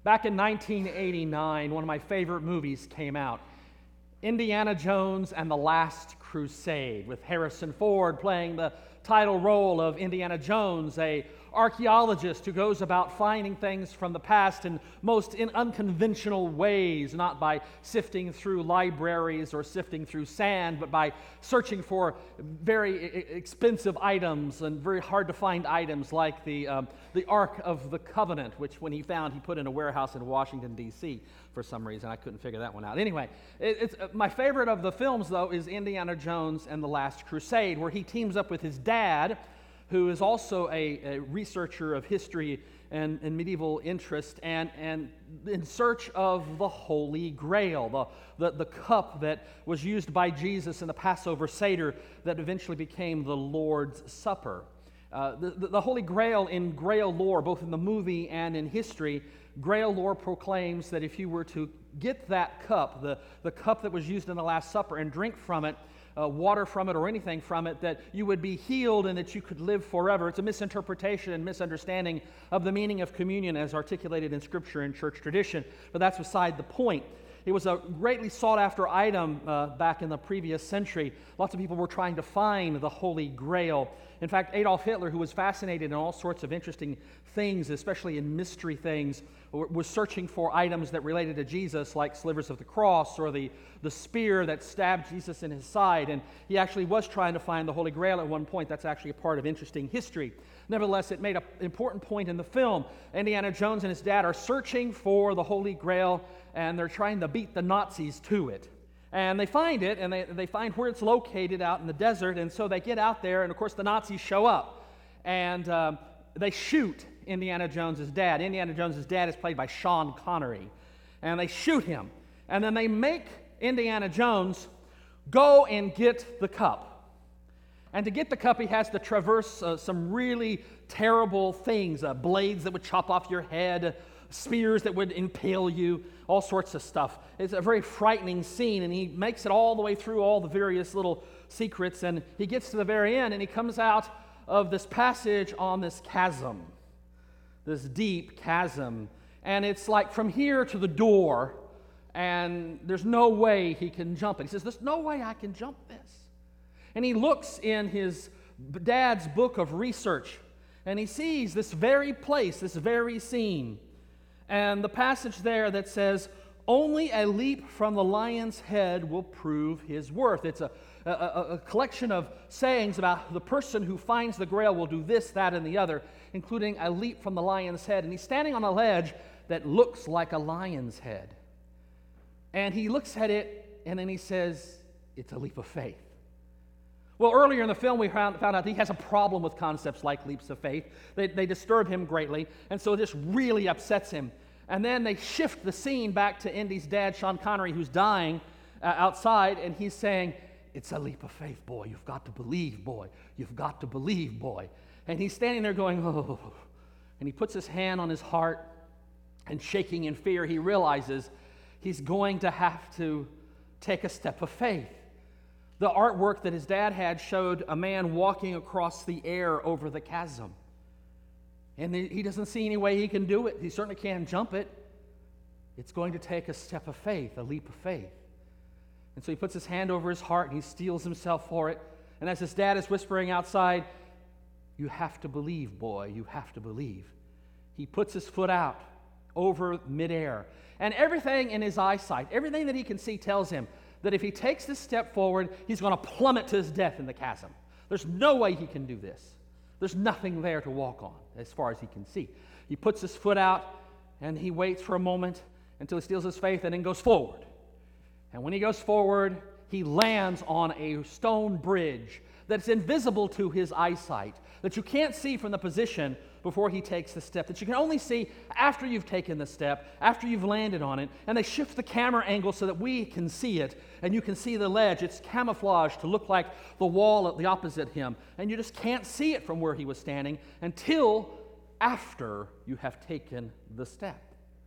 Back in 1989, one of my favorite movies came out, Indiana Jones and the Last Crusade, with Harrison Ford playing the title role of Indiana Jones, a archaeologist who goes about finding things from the past in most unconventional ways, not by sifting through libraries or sifting through sand, but by searching for very expensive items and very hard to find items like the Ark of the Covenant, which when he found, he put in a warehouse in Washington, D.C. for some reason. I couldn't figure that one out. Anyway, my favorite of the films, though, is Indiana Jones and the Last Crusade, where he teams up with his dad, who is also a researcher of history and medieval interest, and in search of the Holy Grail, the cup that was used by Jesus in the Passover Seder that eventually became the Lord's Supper. The Holy Grail in Grail lore, both in the movie and in history, Grail lore proclaims that if you were to get that cup, the cup that was used in the Last Supper, and drink from it, water from it or anything from it, that you would be healed and that you could live forever. It's a misinterpretation and misunderstanding of the meaning of communion as articulated in Scripture and church tradition, but that's beside the point. It was a greatly sought-after item back in the previous century. Lots of people were trying to find the Holy Grail. In fact, Adolf Hitler, who was fascinated in all sorts of interesting things, especially in mystery things, was searching for items that related to Jesus, like slivers of the cross or the spear that stabbed Jesus in his side. And he actually was trying to find the Holy Grail at one point. That's actually a part of interesting history. Nevertheless, it made an important point in the film. Indiana Jones and his dad are searching for the Holy Grail, and they're trying to beat the Nazis to it. And they find it, and they find where it's located out in the desert, and so they get out there, and of course the Nazis show up, and they shoot Indiana Jones' dad. Indiana Jones' dad is played by Sean Connery, and they shoot him, and then they make Indiana Jones go and get the cup. And to get the cup, he has to traverse some really terrible things, blades that would chop off your head, spears that would impale you, all sorts of stuff. It's a very frightening scene, and he makes it all the way through all the various little secrets, and he gets to the very end, and he comes out of this passage on this chasm, this deep chasm, and it's like from here to the door, and there's no way he can jump it. He says, "There's no way I can jump this." And he looks in his dad's book of research, and he sees this very place, this very scene, and the passage there that says, "Only a leap from the lion's head will prove his worth." It's a collection of sayings about the person who finds the Grail will do this, that, and the other, including a leap from the lion's head. And he's standing on a ledge that looks like a lion's head. And he looks at it, and then he says, "It's a leap of faith." Well, earlier in the film, we found out that he has a problem with concepts like leaps of faith. They disturb him greatly, and so it just really upsets him. And then they shift the scene back to Indy's dad, Sean Connery, who's dying outside, and he's saying, "It's a leap of faith, boy. You've got to believe, boy. You've got to believe, boy." And he's standing there going, "Oh." And he puts his hand on his heart, and shaking in fear, he realizes he's going to have to take a step of faith. The artwork that his dad had showed a man walking across the air over the chasm. And he doesn't see any way he can do it. He certainly can't jump it. It's going to take a step of faith, a leap of faith. And so he puts his hand over his heart and he steels himself for it. And as his dad is whispering outside, "You have to believe, boy, you have to believe," he puts his foot out over midair. And everything in his eyesight, everything that he can see tells him that if he takes this step forward, he's going to plummet to his death in the chasm. There's no way he can do this. There's nothing there to walk on as far as he can see. He puts his foot out and he waits for a moment until he steels his faith and then goes forward. And when he goes forward, he lands on a stone bridge that's invisible to his eyesight, that you can't see from the position before he takes the step, that you can only see after you've taken the step, after you've landed on it. And they shift the camera angle so that we can see it, and you can see the ledge. It's camouflaged to look like the wall at the opposite him, and you just can't see it from where he was standing until after you have taken the step.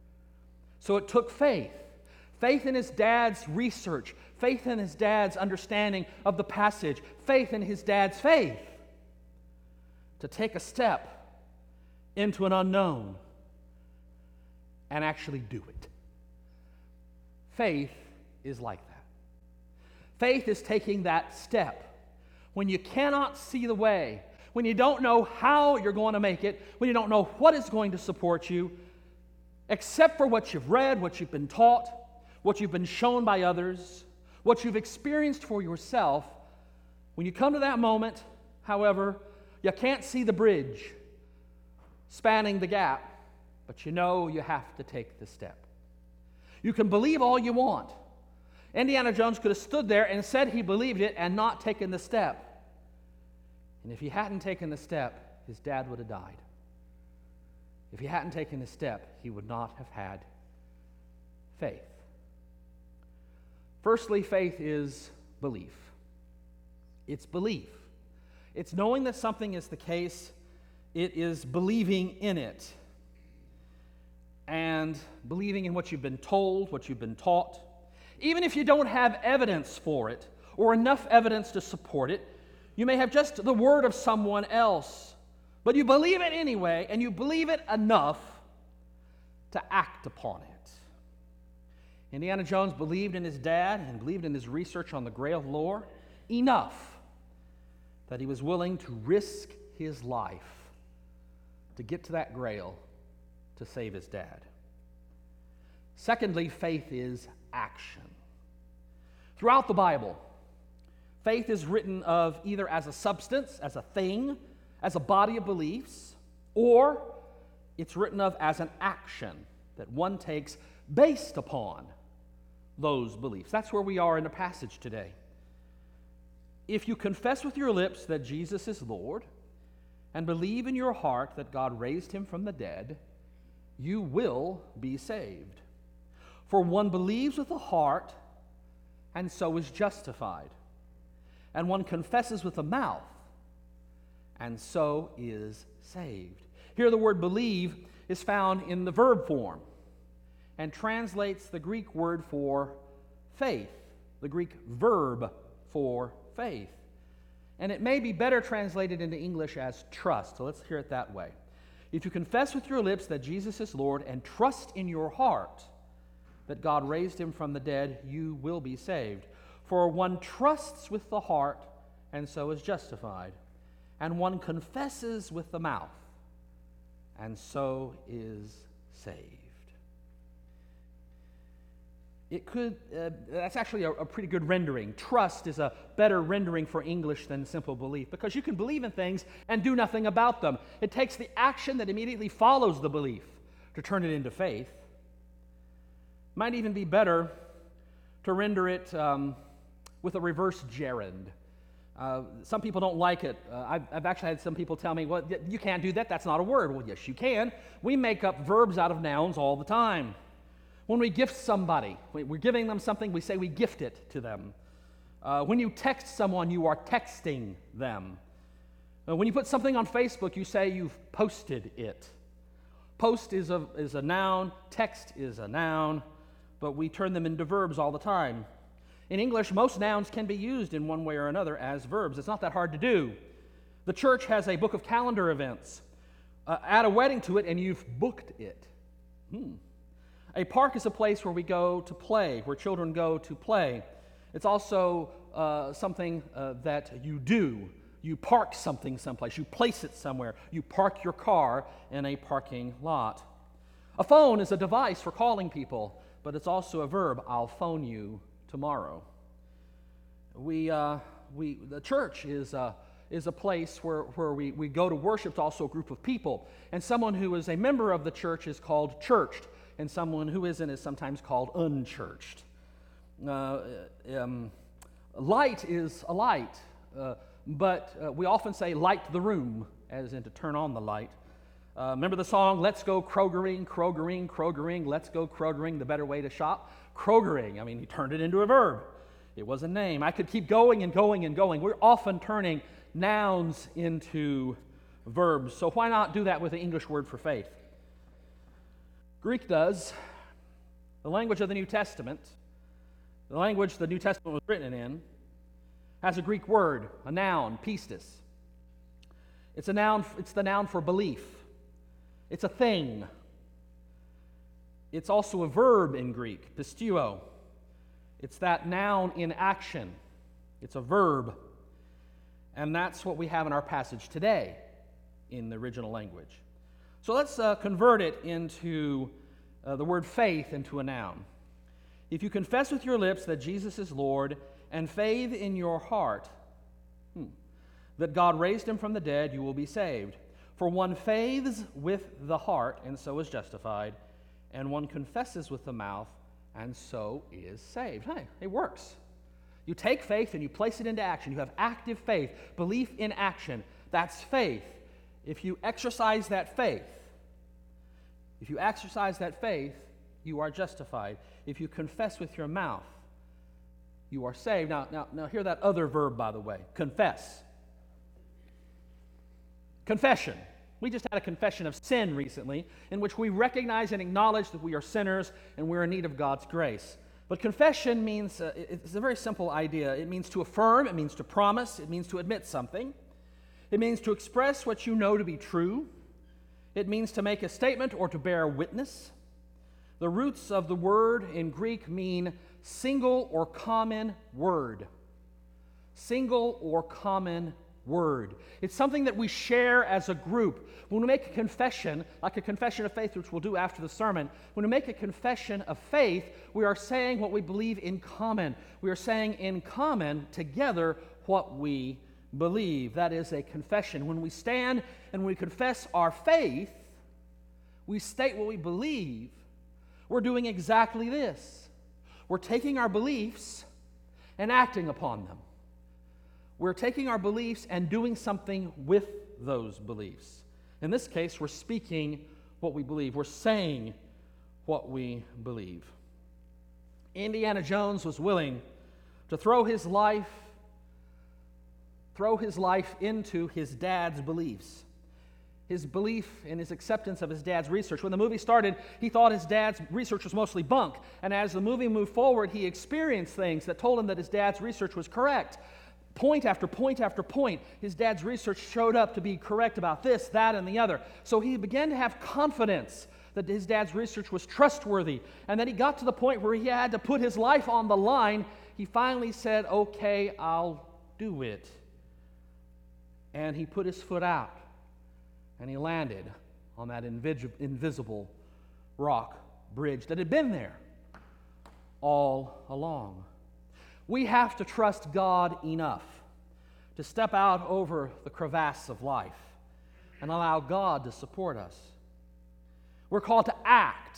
So it took faith. Faith in his dad's research, faith in his dad's understanding of the passage, faith in his dad's faith to take a step into an unknown. and actually do it. Faith is like that. Faith is taking that step when you cannot see the way, when you don't know how you're going to make it, when you don't know what is going to support you, except for what you've read, what you've been taught, what you've been shown by others, what you've experienced for yourself. When you come to that moment, however, you can't see the bridge spanning the gap, but you know you have to take the step. You can believe all you want. Indiana Jones could have stood there and said he believed it and not taken the step. And if he hadn't taken the step, his dad would have died. If he hadn't taken the step, he would not have had faith. Firstly, faith is belief. It's belief. It's knowing that something is the case. It is believing in it. And believing in what you've been told, what you've been taught. Even if you don't have evidence for it, or enough evidence to support it, you may have just the word of someone else, but you believe it anyway, and you believe it enough to act upon it. Indiana Jones believed in his dad and believed in his research on the Grail lore enough that he was willing to risk his life to get to that Grail to save his dad. Secondly, faith is action. Throughout the Bible, faith is written of either as a substance, as a thing, as a body of beliefs, or it's written of as an action that one takes based upon those beliefs. That's where we are in the passage today. If you confess with your lips that Jesus is Lord and believe in your heart that God raised him from the dead, you will be saved. For one believes with the heart and so is justified. And one confesses with the mouth and so is saved. Here the word believe is found in the verb form and translates the Greek word for faith, the Greek verb for faith. And it may be better translated into English as trust. So let's hear it that way. If you confess with your lips that Jesus is Lord and trust in your heart that God raised him from the dead, you will be saved. For one trusts with the heart and so is justified, and one confesses with the mouth and so is saved. That's actually a pretty good rendering. Trust is a better rendering for English than simple belief, because you can believe in things and do nothing about them. It takes the action that immediately follows the belief to turn it into faith. Might even be better to render it with a reverse gerund. Some people don't like it. I've actually had some people tell me, well, you can't do that. That's not a word. Well, yes, you can. We make up verbs out of nouns all the time. When we gift somebody, we're giving them something, we say we gift it to them. When you text someone, you are texting them. When you put something on Facebook, you say you've posted it. Post is a noun, text is a noun, but we turn them into verbs all the time. In English, most nouns can be used in one way or another as verbs. It's not that hard to do. The church has a book of calendar events. Add a wedding to it, and you've booked it. A park is a place where we go to play, where children go to play. It's also something that you do. You park something someplace. You place it somewhere. You park your car in a parking lot. A phone is a device for calling people, but it's also a verb. I'll phone you tomorrow. The church is a place where we go to worship. It's also a group of people. And someone who is a member of the church is called churched, and someone who isn't is sometimes called unchurched. Light is a light, but we often say light the room, as in to turn on the light. Remember the song, Let's Go Krogering, Krogering, Krogering, Let's Go Krogering, the better way to shop? Krogering, I mean, he turned it into a verb. It was a name. I could keep going and going and going. We're often turning nouns into verbs, so why not do that with the English word for faith? Greek does. The language of the New Testament, the language the New Testament was written in, has a Greek word, a noun, pistis. It's the noun for belief. It's a thing. It's also a verb in Greek, pisteuo. It's that noun in action. It's a verb. And that's what we have in our passage today in the original language. So let's convert it into the word faith into a noun. If you confess with your lips that Jesus is Lord and faith in your heart that God raised him from the dead, you will be saved. For one faiths with the heart and so is justified, and one confesses with the mouth and so is saved. Hey, it works. You take faith and you place it into action. You have active faith, belief in action. That's faith. If you exercise that faith, you are justified. If you confess with your mouth, you are saved. Now hear that other verb, by the way. Confess. Confession. We just had a confession of sin recently in which we recognize and acknowledge that we are sinners and we're in need of God's grace. But confession means, it's a very simple idea. It means to affirm, it means to promise, it means to admit something. It means to express what you know to be true. It means to make a statement or to bear witness. The roots of the word in Greek mean single or common word. Single or common word. It's something that we share as a group. When we make a confession, like a confession of faith, which we'll do after the sermon, when we make a confession of faith, we are saying what we believe in common. We are saying in common together what we believe. That is a confession. When we stand and we confess our faith, we state what we believe. We're doing exactly this. We're taking our beliefs and acting upon them. We're taking our beliefs and doing something with those beliefs. In this case, we're speaking what we believe. We're saying what we believe. Indiana Jones was willing to throw his life into his dad's beliefs. His belief in his acceptance of his dad's research. When the movie started, he thought his dad's research was mostly bunk. And as the movie moved forward, he experienced things that told him that his dad's research was correct. Point after point after point, his dad's research showed up to be correct about this, that, and the other. So he began to have confidence that his dad's research was trustworthy. And then he got to the point where he had to put his life on the line. He finally said, okay, I'll do it. And he put his foot out. And he landed on that invisible rock bridge that had been there all along. We have to trust God enough to step out over the crevasse of life and allow God to support us. We're called to act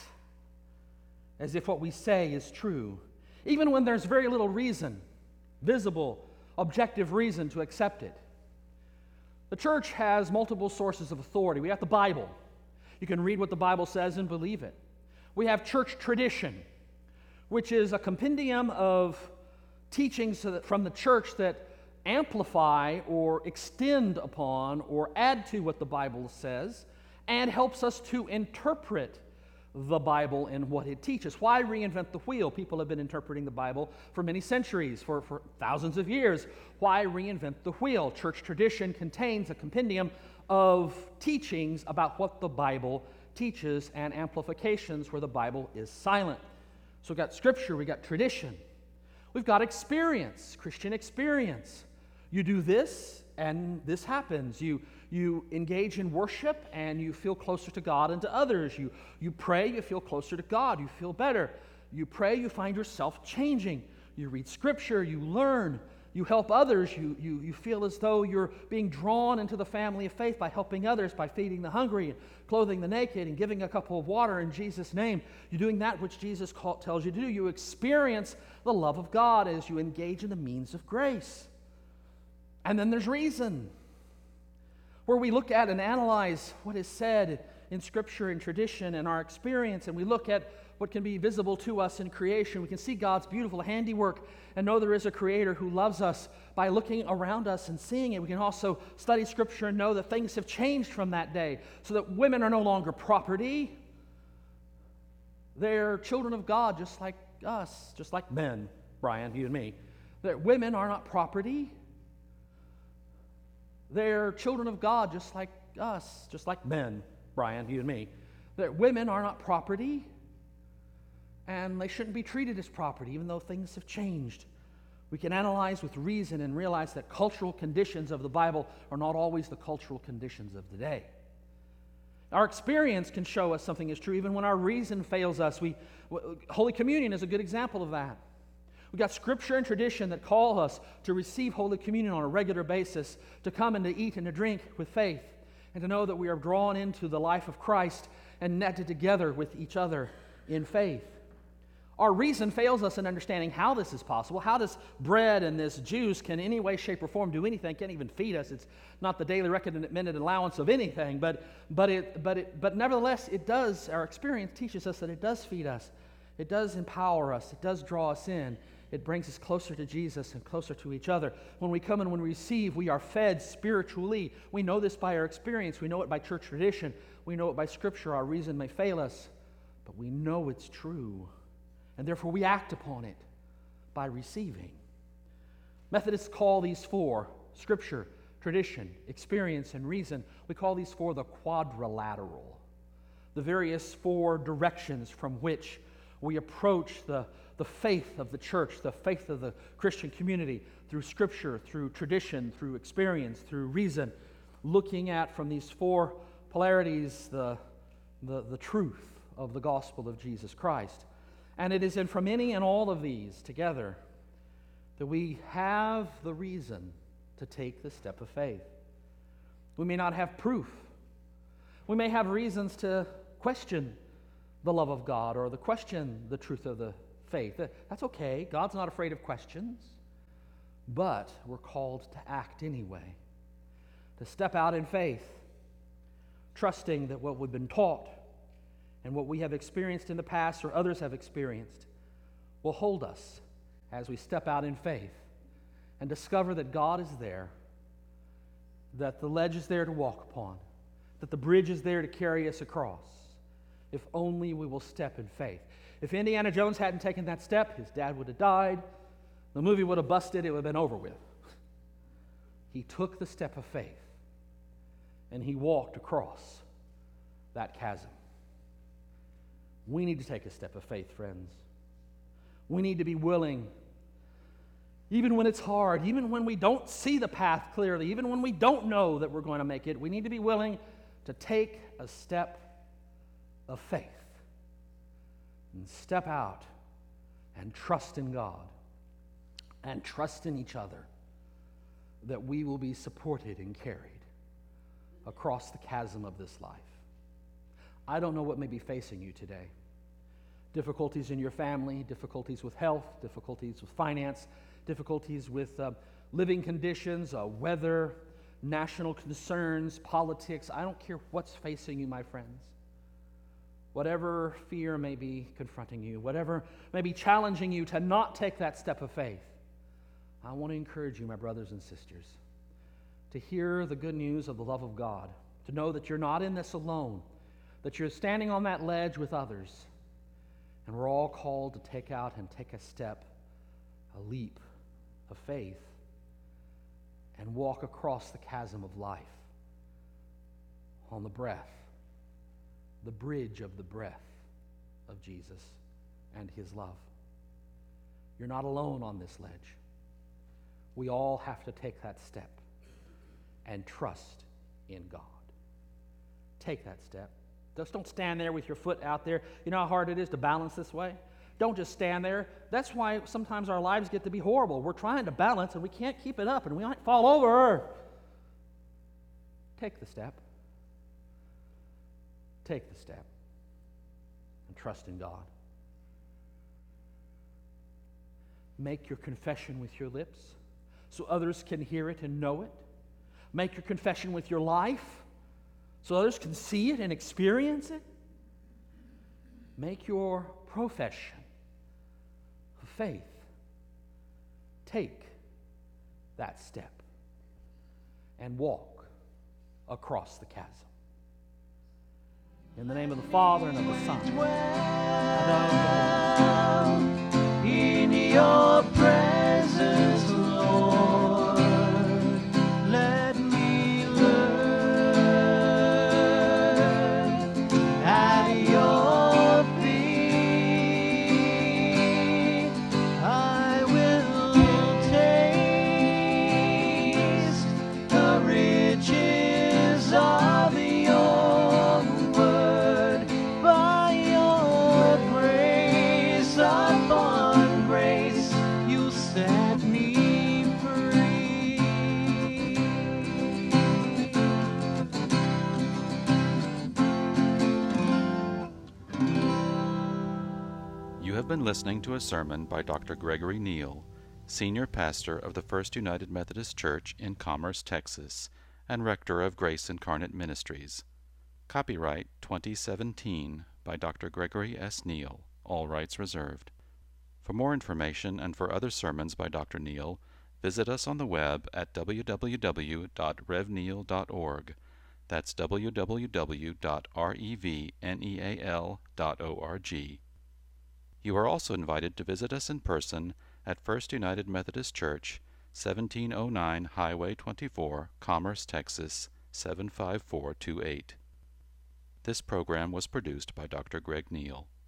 as if what we say is true, even when there's very little reason, visible, objective reason to accept it. The church has multiple sources of authority. We have the Bible. You can read what the Bible says and believe it. We have church tradition, which is a compendium of teachings from the church that amplify or extend upon or add to what the Bible says and helps us to interpret the Bible and what it teaches. Why reinvent the wheel? People have been interpreting the Bible for many centuries, for thousands of years. Why reinvent the wheel? Church tradition contains a compendium of teachings about what the Bible teaches and amplifications where the Bible is silent. So we've got scripture, we've got tradition. We've got experience, Christian experience. You do this and this happens. You engage in worship and you feel closer to God and to others. You pray, you feel closer to God, you feel better. You pray, you find yourself changing. You read scripture, you learn, you help others. You feel as though you're being drawn into the family of faith by helping others, by feeding the hungry and clothing the naked and giving a cup of water in Jesus' name. You're doing that which Jesus tells you to do. You experience the love of God as you engage in the means of grace. And then there's reason, where we look at and analyze what is said in Scripture and tradition and our experience, and we look at what can be visible to us in creation. We can see God's beautiful handiwork and know there is a Creator who loves us by looking around us and seeing it. We can also study Scripture and know that things have changed from that day, so that women are no longer property. They're children of God just like us, just like men, Brian, you and me. That women are not property. They're children of God just like us, just like men, Brian, you and me. That women are not property. and they shouldn't be treated as property, even though things have changed. We can analyze with reason and realize that cultural conditions of the Bible are not always the cultural conditions of today. Our experience can show us something is true even when our reason fails us. Holy Communion is a good example of that. We've got Scripture and tradition that call us to receive Holy Communion on a regular basis, to come and to eat and to drink with faith, and to know that we are drawn into the life of Christ and netted together with each other in faith. Our reason fails us in understanding how this is possible, how this bread and this juice can in any way, shape, or form do anything, can't even feed us. It's not the daily recommended allowance of anything, but nevertheless, it does, our experience teaches us that it does feed us. It does empower us. It does draw us in. It brings us closer to Jesus and closer to each other. When we come and when we receive, we are fed spiritually. We know this by our experience. We know it by church tradition. We know it by Scripture. Our reason may fail us, but we know it's true. And therefore we act upon it by receiving. Methodists call these four, Scripture, tradition, experience, and reason, we call these four the quadrilateral. The various four directions from which we approach the faith of the church, the faith of the Christian community, through Scripture, through tradition, through experience, through reason, looking at from these four polarities the truth of the gospel of Jesus Christ. And it is from any and all of these together that we have the reason to take the step of faith. We may not have proof. We may have reasons to question the love of God or to question the truth of the faith. That's okay. God's not afraid of questions. But we're called to act anyway, to step out in faith, trusting that what we've been taught and what we have experienced in the past or others have experienced will hold us as we step out in faith and discover that God is there, that the ledge is there to walk upon, that the bridge is there to carry us across, if only we will step in faith. If Indiana Jones hadn't taken that step, his dad would have died, the movie would have busted, it would have been over with. He took the step of faith, and he walked across that chasm. We need to take a step of faith, friends. We need to be willing, even when it's hard, even when we don't see the path clearly, even when we don't know that we're going to make it, we need to be willing to take a step of faith and step out and trust in God and trust in each other that we will be supported and carried across the chasm of this life. I don't know what may be facing you today. Difficulties in your family, difficulties with health, difficulties with finance, difficulties with living conditions, weather, national concerns, politics. I don't care what's facing you, my friends. Whatever fear may be confronting you, whatever may be challenging you to not take that step of faith, I want to encourage you, my brothers and sisters, to hear the good news of the love of God, to know that you're not in this alone, that you're standing on that ledge with others, and we're all called to take out and take a step, a leap of faith, and walk across the chasm of life on the bridge of the breath of Jesus and his love. You're not alone on this ledge. We all have to take that step and trust in God. Take that step. Just don't stand there with your foot out there. You know how hard it is to balance this way? Don't just stand there. That's why sometimes our lives get to be horrible. We're trying to balance and we can't keep it up and we might fall over. Take the step. Take the step and trust in God. Make your confession with your lips so others can hear it and know it. Make your confession with your life so others can see it and experience it. Make your profession of faith. Take that step and walk across the chasm. In the name of the Father, and of the Son, and of the Holy Spirit. In your presence, Lord, let me learn at your feet. have been listening to a sermon by Dr. Gregory Neal, Senior Pastor of the First United Methodist Church in Commerce, Texas, and Rector of Grace Incarnate Ministries. Copyright 2017 by Dr. Gregory S. Neal, all rights reserved. For more information and for other sermons by Dr. Neal, visit us on the web at www.revneal.org. That's www.revneal.org. You are also invited to visit us in person at First United Methodist Church, 1709 Highway 24, Commerce, Texas, 75428. This program was produced by Dr. Greg Neal.